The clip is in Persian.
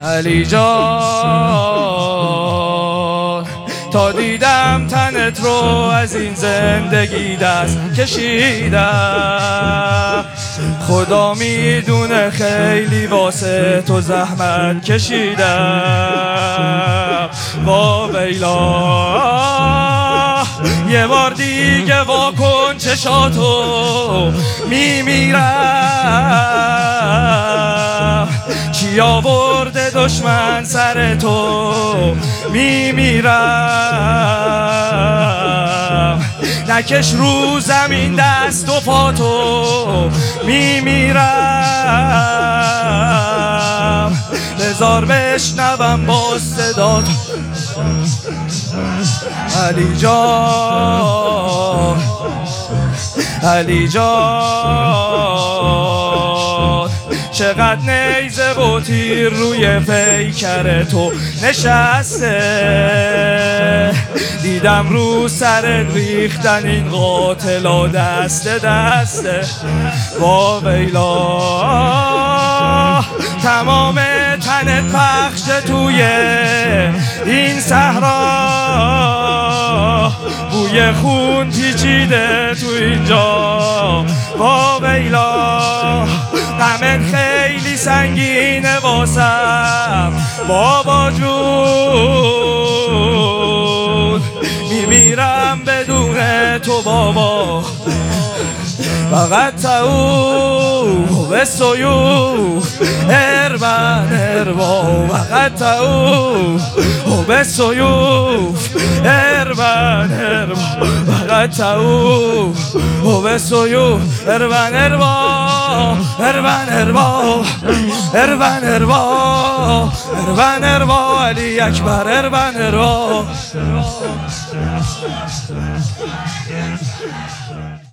علی جان تا دیدم تنت رو از این زندگی دست کشیدم، خدا میدونه خیلی واسه تو زحمت کشیدم. با ویلا یه بار دیگه واکن چشاتو، میمیرم. کی آورده دشمن سر تو، میمیرم. نکش رو زمین دست و پاتو، میمیرم. بذار بشنوم با صدات علی جان، علی جان. چقدر نیزه و تیر روی پیکر تو نشسته، دیدم رو سرت ریختن این قاتلا دسته دسته. با ویلا تمام تنت پخش توی این صحرا، بوی خون پیچیده تو اینجا. با ویلا غمت خیلی سنگینه واسم بابا جون، میمیرم بدون تو بابا. فقط او به سیوف اربن اربا، فقط او به سیوف اربن اربا، فقط او به سیوف اربن اربا، اربن اربا، اربن اربا، اربن اربا. علی اکبر اربن اربا.